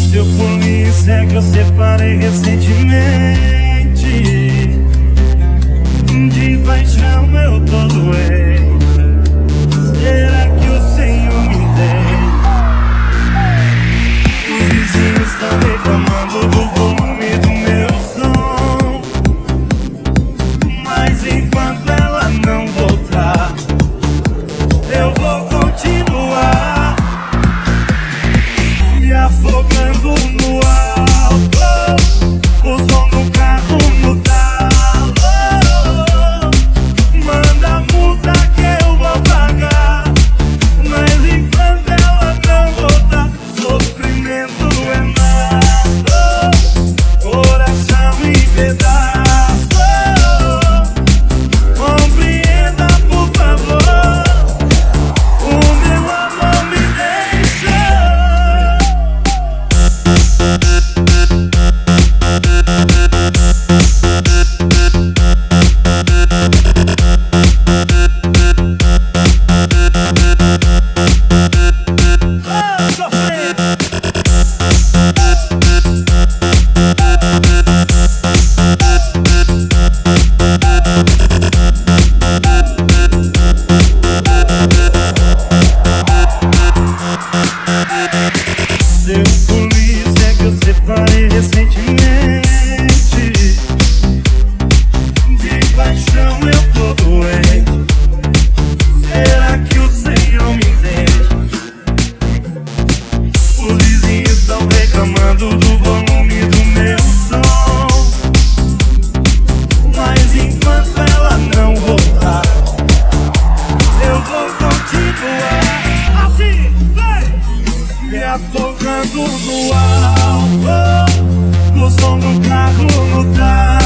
Seu polícia é que eu separei recentemente. De paixão eu tô doente. Será que o Senhor me tem? Os vizinhos estão reclamando do volume do meu som, mas enquanto ela não voltar, eu vou continuar me afogando no álcool, o som do carro no talo. Manda multa que eu vou pagar, mas enquanto ela não voltar, sofrimento é nada, coração em pedaços. Compreenda, por favor, o meu amor me deixa. Seu polícia é que eu separei recentemente. De paixão eu tô doente. Será que o Senhor me entende? Os vizinhos estão reclamando do volume do meu som, mas enquanto ela não voltar, eu vou continuar assim, vai! Me afogando no álcool, o som do carro no talo.